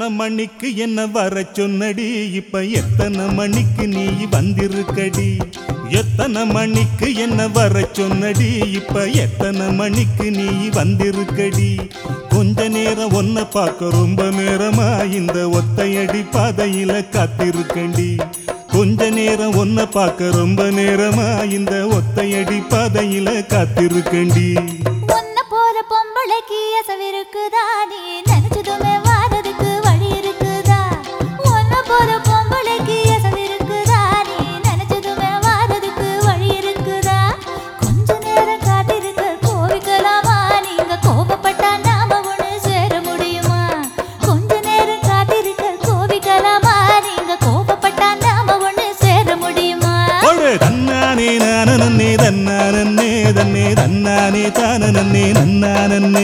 எத்தனை மணிக்கு என்ன வர சொன்னடி இப்ப எத்தனை மணிக்கு நீ வந்திருக்கடி எத்தனை மணிக்கு என்ன வர சொன்னடி இப்ப எத்தனை மணிக்கு நீ வந்திருக்கடி கொஞ்ச நேரம் ஒன்ன பார்க்க ரொம்ப நேரமா இந்த ஒத்தையடி பாதையில காத்திருக்கண்டி கொஞ்ச நேரம் ஒன்ன பார்க்க ரொம்ப நேரமா இந்த ஒத்தையடி பாதையில காத்திருக்கண்டி ஒன்ன போற பொம்பளைக்கு அசவிருக்குதா நீ நினைச்சதுமே வாரதுக்கு வழி இருக்குதா ஒன்ன போற பொம்பளைக்கு அசவிருக்குதா நீ நினைச்சதுமே வாரதுக்கு வழி இருக்குதா கொஞ்ச நேரம் காத்திருக்க கோவிக்கலாமா நீங்க கோபப்பட்டா நாம ஒண்ணு சேர முடியுமா கொஞ்ச நேரம் காத்திருக்க கோவிக்கலாமா நீங்க கோபப்பட்டா நாம ஒண்ணு சேர முடியுமா தன்னானே நானே தன்னானே தன்னே தன்னானே தானே நன்னானே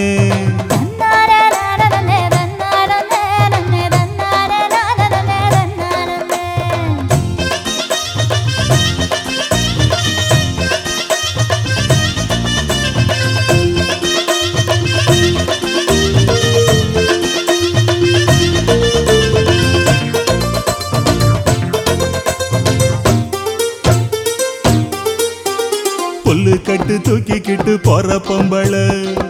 புல்லு கட்டு தூக்கிக்கிட்டு போற பொம்பளை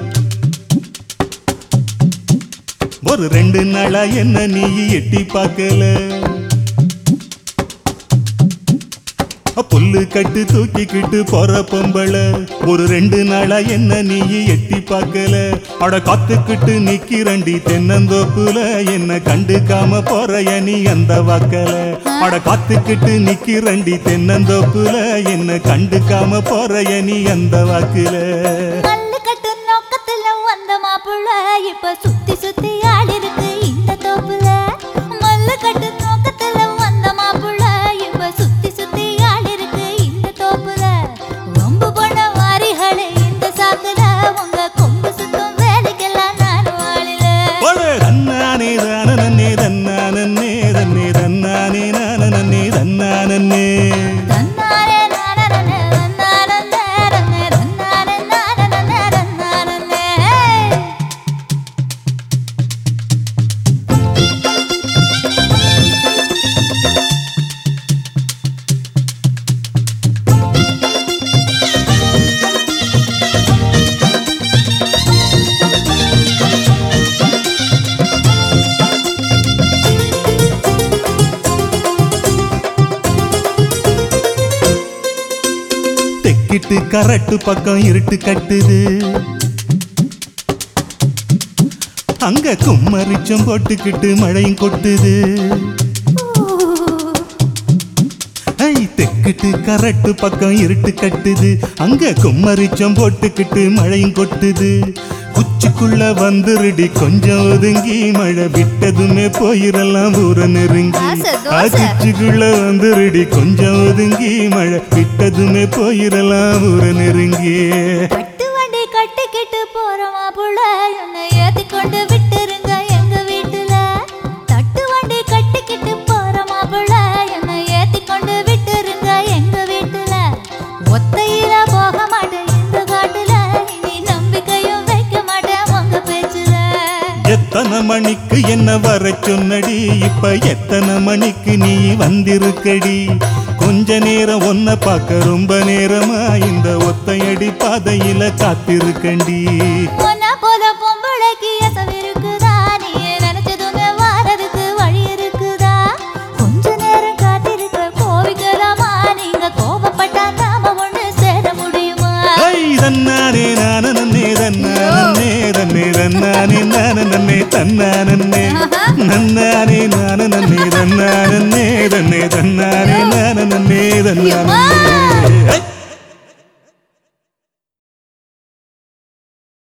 ஒரு 2 நாளா என்ன நீ எட்டி பார்க்கல புல்லு கட்டு தூக்கிக்கிட்டு போற பொம்பளை ஒரு 2 நாளா என்ன நீ எட்டி பார்க்கல அட காத்துக்கிட்டு நிக்கிறண்டி தென்னந்தோப்புல என்ன கண்டுக்காம போறைய நீ அந்த வாக்கல அட காத்துக்கிட்டு நிக்கிறண்டி தென்னந்தோப்புல என்ன கண்டுக்காம போறைய நீ அந்த வாக்குல கல்லு கட்டு நோக்கத்துல வந்த மாப்புள்ள இப்ப சுத்தி சுத்தி ஆள் இருக்கு இந்த தோப்புல மல்லு கட்டு நோக்கத்துல வந்த மாப்புள்ள இப்ப சுத்தி சுத்தி ஆள் இருக்கு இந்த தோப்புல ரொம்ப பொண்ண வாரிகளே இந்த சாக்குல உங்க கொம்பு சுத்தம் வேலைக்கெல்லாம் நான் வாழல தன்னானே தானே தன்னானே தன்னே தன்னானே நானே தன்னானே தெக்கிட்டு கரட்டு பக்கம் இருட்டு கட்டுது அங்க கும்மரிச்சம் போட்டுக்கிட்டு மழையும் கொட்டுது தெக்கிட்டு கரட்டு பக்கம் இருட்டு கட்டுது அங்க கும்மரிச்சம் போட்டுக்கிட்டு மழையும் கொட்டுது குச்சிக்குள்ள வந்துருடி கொஞ்சம் ஒதுங்கி மழை விட்டதுமே போயிரலாம் ஊர நெருங்கி குச்சிக்குள்ள வந்துருடி கொஞ்சம் ஒதுங்கி மழை விட்டதுமே போயிரலாம் ஊர நெருங்கி கட்டு வண்டி கட்டிக்கிட்டு போறோமா புள்ள என்னை ஏத்தி கொண்டு விட்டுருங்க எங்க வீட்டுல தட்டு வண்டி கட்டிக்கிட்டு போறோமா புள்ள என்னை ஏத்தி கொண்டு விட்டுருங்க எங்க வீட்டுல ஒத்தையில போக மாட்டேன் இந்த காட்டுல இனி நம்பிக்கையும் வைக்க மாட்டேன் உங்க பேச்சுல எத்தனை மணிக்கு என்ன வர சொன்னடி இப்ப எத்தனை மணிக்கு நீ வந்திருக்கடி கொஞ்ச நேரம் ஒன்ன பார்க்க ரொம்ப நேரமா இந்த ஒத்தையடி பாதையில காத்திருக்கண்டி ஒன்ன போல பொம்பளைக்கு அசவிருக்குதா நீ நினைச்சதுமே வாரதுக்கு வழி இருக்குதா கொஞ்ச நேரம் காத்திருக்க கோவிக்கலாமா நீங்க கோபப்பட்டா நாம ஒண்ணு சேர முடியுமா தன்னானே நானே தன்னானே தன்னே தன்னானே நானே தன்னானே நன்னானே நானே தன்னானே தன்னே தன்னானே நானே தன்னானே